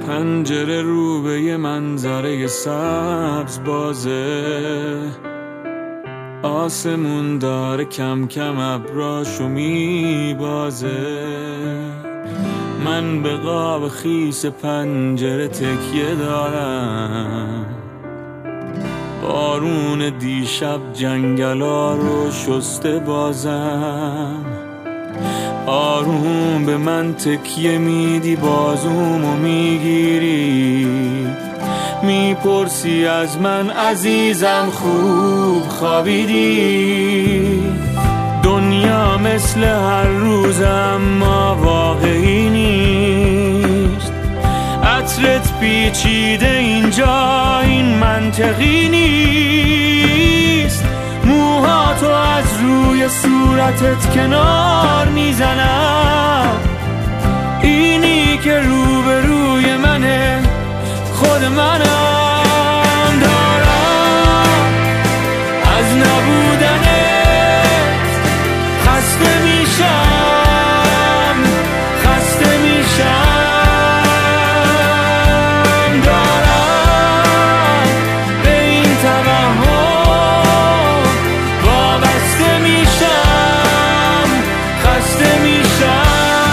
پنجره رو به یه منظره سبز بازه، آسمون داره کم کم ابراشو میبازه. من به قاب خیس پنجره تکیه دارم، بارون دیشب جنگلا رو شسته بازم. آروم به من تکیه میدی، بازومو میگیری، میپرسی از من عزیزم خوب خوابیدی؟ دنیا مثل هر روز اما واقعی نیست، عطرت پیچیده اینجا این منطقی نیست. موهاتو از روی صورتت کنار میزنم، اینی که روبروی منه خود منم. دارم از نبودنت خسته میشم، خسته میشم. دارم به این توهم وابسته میشم، خسته میشم.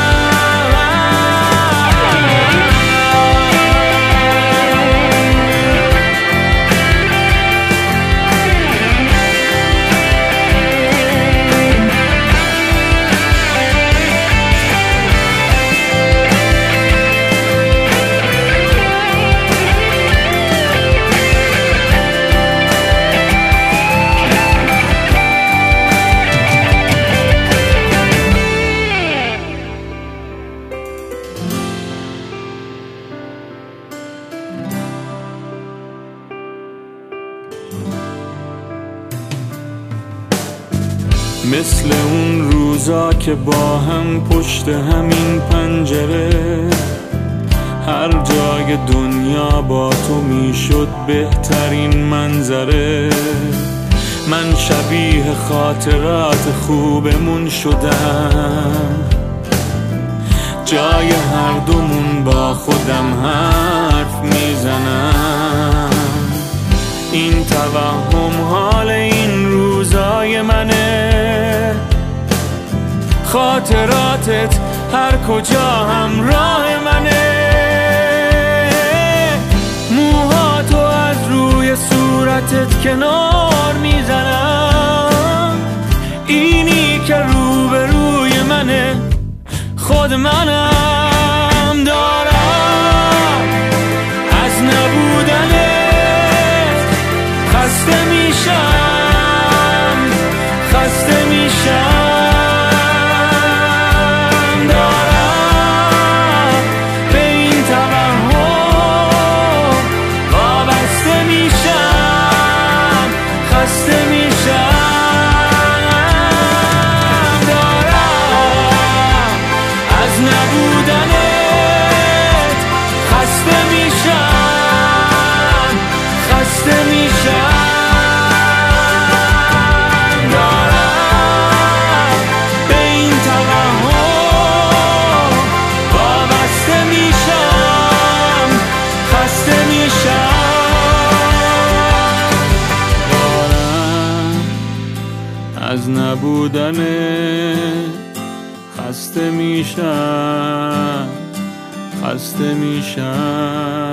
مثل اون روزا که با هم پشت همین پنجره، هر جای دنیا با تو میشد بهترین منظره. من شبیه خاطرات خوبمون شدم، جای هر دومون با خودم حرف میزنم. این توهم حال این روزای منه، خاطراتت هر کجا همراه منه. موهاتو از روی صورتت کنار میزنم، اینی که روبروی منه خود منم. دارم از نبودنت خسته میشم، خسته میشم. از نبودنت خسته میشم، خسته میشم.